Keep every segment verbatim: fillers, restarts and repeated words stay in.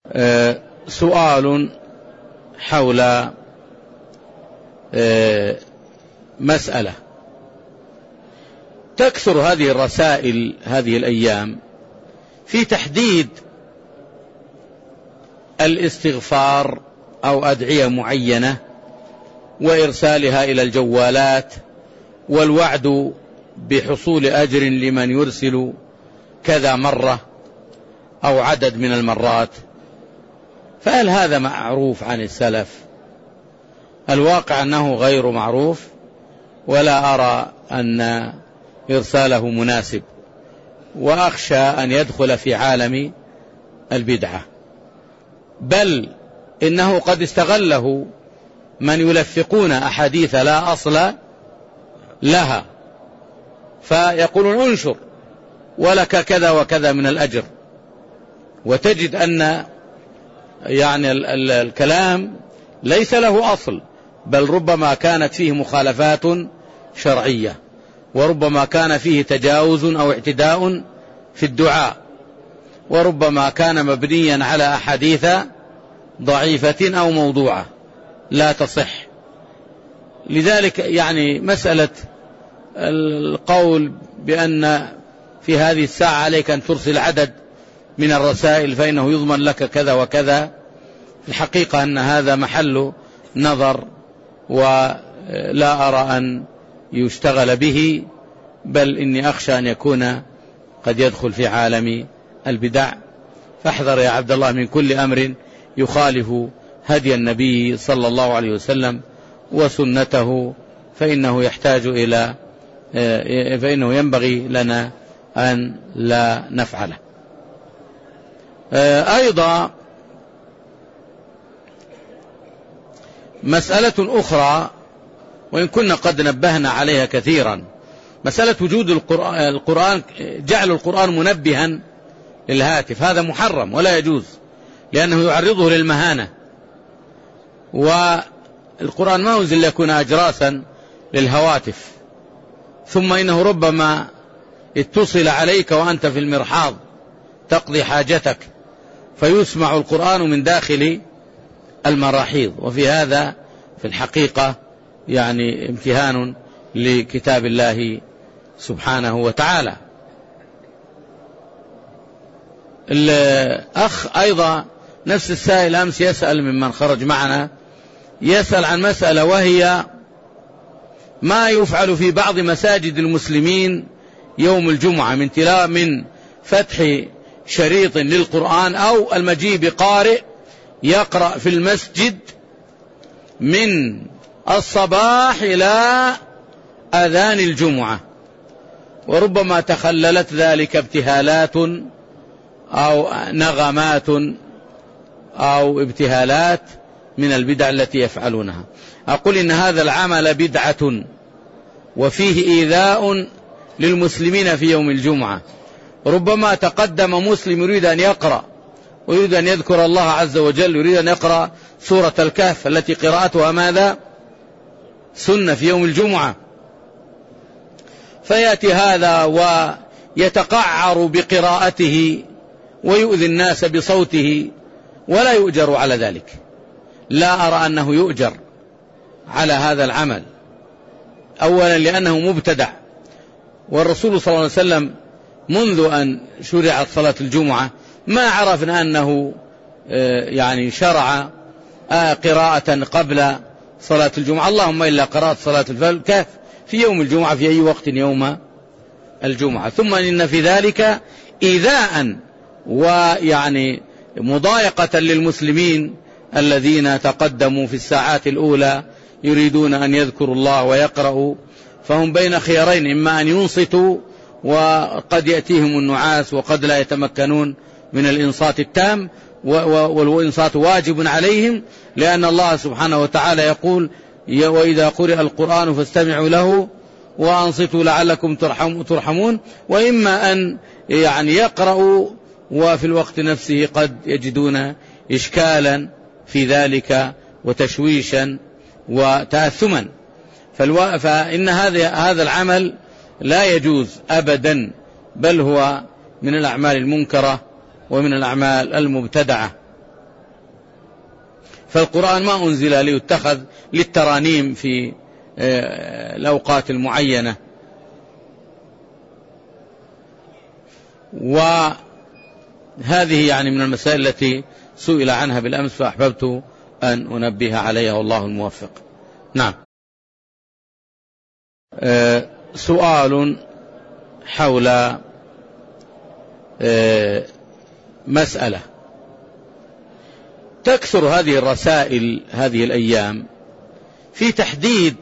آه سؤال حول آه مسألة. تكثر هذه الرسائل هذه الأيام في تحديد الاستغفار أو أدعية معينة وإرسالها إلى الجوالات والوعد بحصول أجر لمن يرسل كذا مرة أو عدد من المرات. فهل هذا معروف عن السلف؟ الواقع أنه غير معروف، ولا أرى أن إرساله مناسب، وأخشى أن يدخل في عالم البدعة، بل إنه قد استغله من يلفقون أحاديث لا أصل لها، فيقولون انشر ولك كذا وكذا من الأجر، وتجد أن يعني الكلام ليس له أصل، بل ربما كانت فيه مخالفات شرعية، وربما كان فيه تجاوز أو اعتداء في الدعاء، وربما كان مبنيا على أحاديث ضعيفة أو موضوعة لا تصح. لذلك يعني مسألة القول بأن في هذه الساعة عليك أن ترسل عدد من الرسائل فإنه يضمن لك كذا وكذا، الحقيقة أن هذا محل نظر، ولا أرى أن يشتغل به، بل إني أخشى أن يكون قد يدخل في عالم البدع. فاحذر يا عبد الله من كل أمر يخالف هدي النبي صلى الله عليه وسلم وسنته، فإنه يحتاج إلى فإنه ينبغي لنا أن لا نفعله. أيضا مسألة أخرى، وإن كنا قد نبهنا عليها كثيرا، مسألة وجود القرآن، جعل القرآن منبها للهاتف، هذا محرم ولا يجوز، لأنه يعرضه للمهانة، والقرآن ما أنزل ليكون أجراسا للهواتف. ثم إنه ربما اتصل عليك وأنت في المرحاض تقضي حاجتك فيسمع القرآن من داخل المراحيض، وفي هذا في الحقيقة يعني امتهان لكتاب الله سبحانه وتعالى. الأخ أيضا نفس السائل أمس يسأل ممن خرج معنا، يسأل عن مسألة، وهي ما يفعل في بعض مساجد المسلمين يوم الجمعة من تلاوة، من فتح شريط للقرآن أو المجيء بقارئ يقرأ في المسجد من الصباح إلى أذان الجمعة، وربما تخللت ذلك ابتهالات أو نغمات أو ابتهالات من البدع التي يفعلونها. أقول إن هذا العمل بدعة وفيه إيذاء للمسلمين في يوم الجمعة. ربما تقدم مسلم يريد أن يقرأ ويريد أن يذكر الله عز وجل، يريد أن يقرأ سورة الكهف التي قراءتها ماذا؟ سنة في يوم الجمعة، فيأتي هذا ويتقعر بقراءته ويؤذي الناس بصوته ولا يؤجر على ذلك. لا أرى أنه يؤجر على هذا العمل، أولا لأنه مبتدع، والرسول صلى الله عليه وسلم منذ أن شرعت صلاة الجمعة ما عرفنا أنه يعني شرع قراءة قبل صلاة الجمعة، اللهم إلا قراءة صلاة الكهف في يوم الجمعة في أي وقت يوم الجمعة. ثم إن في ذلك إيذاء ويعني مضايقة للمسلمين الذين تقدموا في الساعات الأولى يريدون أن يذكروا الله ويقرأوا، فهم بين خيارين، إما أن ينصتوا وقد يأتيهم النعاس وقد لا يتمكنون من الإنصات التام، والإنصات واجب عليهم، لأن الله سبحانه وتعالى يقول وإذا قرئ القرآن فاستمعوا له وأنصتوا لعلكم ترحمون. وإما أن يعني يقرأوا وفي الوقت نفسه قد يجدون إشكالا في ذلك وتشويشا وتأثما، فإن هذا هذا العمل لا يجوز أبدا، بل هو من الأعمال المنكرة ومن الأعمال المبتدعة. فالقرآن ما أنزل ليتخذ للترانيم في الأوقات المعينة. وهذه يعني من المسائل التي سئل عنها بالأمس فأحببت أن أنبه عليها والله الموفق. نعم. سؤال حول مسألة. تكثر هذه الرسائل هذه الأيام في تحديد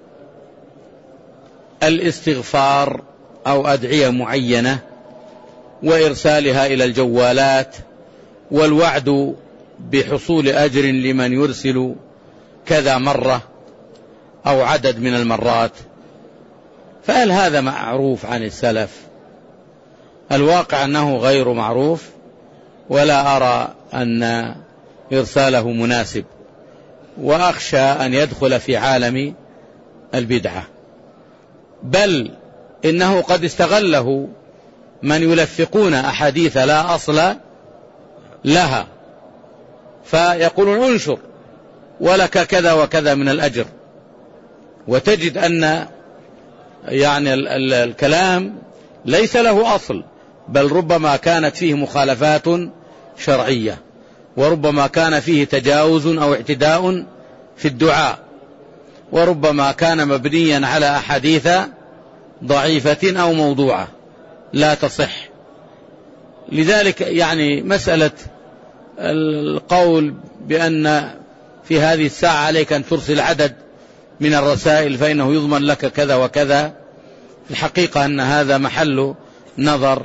الاستغفار أو أدعية معينة وإرسالها إلى الجوالات والوعد بحصول أجر لمن يرسل كذا مرة أو عدد من المرات. فهل هذا معروف عن السلف؟ الواقع أنه غير معروف، ولا أرى أن إرساله مناسب، وأخشى أن يدخل في عالم البدعة، بل إنه قد استغله من يلفقون أحاديث لا أصل لها فيقولون انشر ولك كذا وكذا من الأجر، وتجد أن يعني الكلام ليس له أصل، بل ربما كانت فيه مخالفات شرعية، وربما كان فيه تجاوز أو اعتداء في الدعاء، وربما كان مبنيا على أحاديث ضعيفة أو موضوعة لا تصح. لذلك يعني مسألة القول بأن في هذه الساعة عليك أن ترسل عدد من الرسائل فإنه يضمن لك كذا وكذا، في الحقيقة أن هذا محل نظر،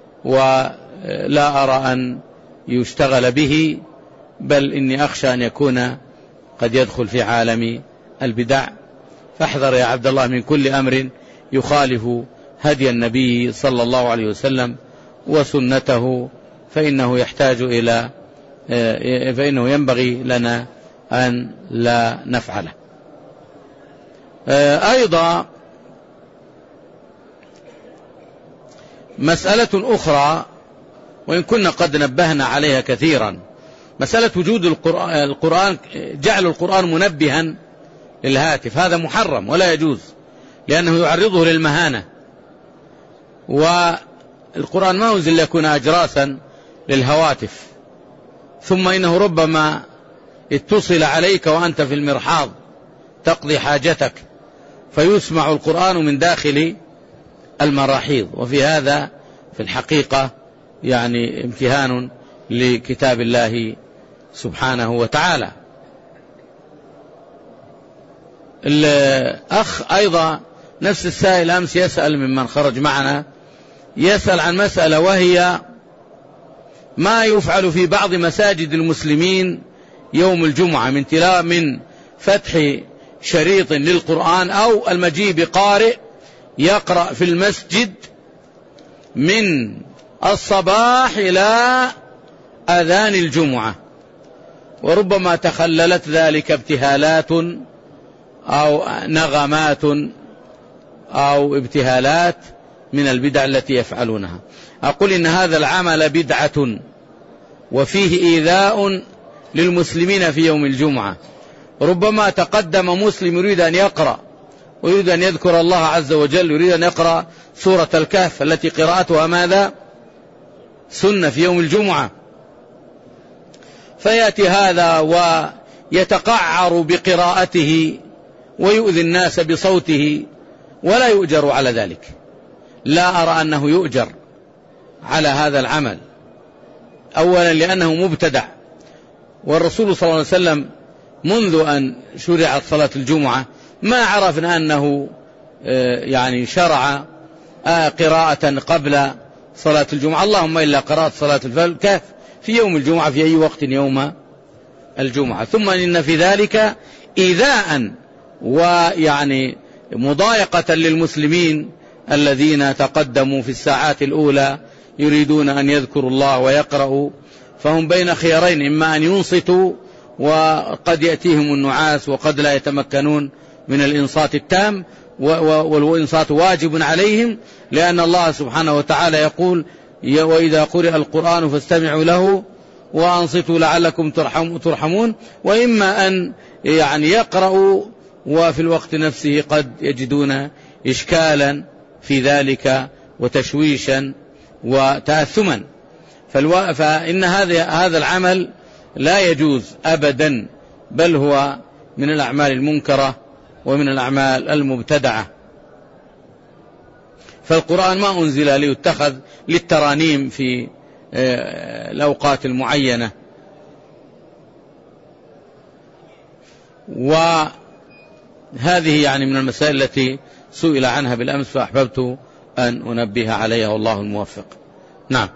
ولا أرى أن يشتغل به، بل إني أخشى أن يكون قد يدخل في عالم البدع. فاحذر يا عبد الله من كل أمر يخالف هدي النبي صلى الله عليه وسلم وسنته، فإنه يحتاج إلى فإنه ينبغي لنا أن لا نفعله. أيضا مسألة أخرى وإن كنا قد نبهنا عليها كثيرا، مسألة وجود القرآن، جعل القرآن منبها للهاتف، هذا محرم ولا يجوز، لأنه يعرضه للمهانة، والقرآن ما أنزل ليكون أجراسا للهواتف. ثم إنه ربما اتصل عليك وأنت في المرحاض تقضي حاجتك فيسمع القرآن من داخل المراحيض، وفي هذا في الحقيقة يعني امتهان لكتاب الله سبحانه وتعالى. الأخ أيضا نفس السائل أمس يسأل ممن خرج معنا، يسأل عن مسألة وهي ما يفعل في بعض مساجد المسلمين يوم الجمعة من تلاوة من فتح شريط للقرآن أو المجيء بقارئ يقرأ في المسجد من الصباح إلى أذان الجمعة، وربما تخللت ذلك ابتهالات أو نغمات أو ابتهالات من البدع التي يفعلونها. أقول إن هذا العمل بدعة وفيه إيذاء للمسلمين في يوم الجمعة. ربما تقدم مسلم يريد أن يقرأ ويريد أن يذكر الله عز وجل، يريد أن يقرأ سورة الكهف التي قراءتها ماذا؟ سنة في يوم الجمعة، فيأتي هذا ويتقعر بقراءته ويؤذي الناس بصوته ولا يؤجر على ذلك. لا أرى أنه يؤجر على هذا العمل، أولا لأنه مبتدع، والرسول صلى الله عليه وسلم منذ أن شرعت صلاة الجمعة ما عرفنا أنه يعني شرع قراءة قبل صلاة الجمعة، اللهم إلا قراءة صلاة الكهف في يوم الجمعة في أي وقت يوم الجمعة. ثم إن في ذلك إيذاء ويعني مضايقة للمسلمين الذين تقدموا في الساعات الأولى يريدون أن يذكروا الله ويقرأوا، فهم بين خيارين، إما أن ينصتوا وقد يأتيهم النعاس وقد لا يتمكنون من الإنصات التام، والإنصات واجب عليهم، لأن الله سبحانه وتعالى يقول وإذا قرئ القرآن فاستمعوا له وأنصتوا لعلكم ترحمون، وإما أن يعني يقرأوا وفي الوقت نفسه قد يجدون إشكالا في ذلك وتشويشا وتأثما. فإن هذا العمل لا يجوز أبدا، بل هو من الأعمال المنكرة ومن الأعمال المبتدعة. فالقرآن ما أنزل ليتخذ للترانيم في الأوقات المعينة. وهذه يعني من المسائل التي سئل عنها بالأمس، فأحببت أن أنبه عليها، والله الموفق. نعم.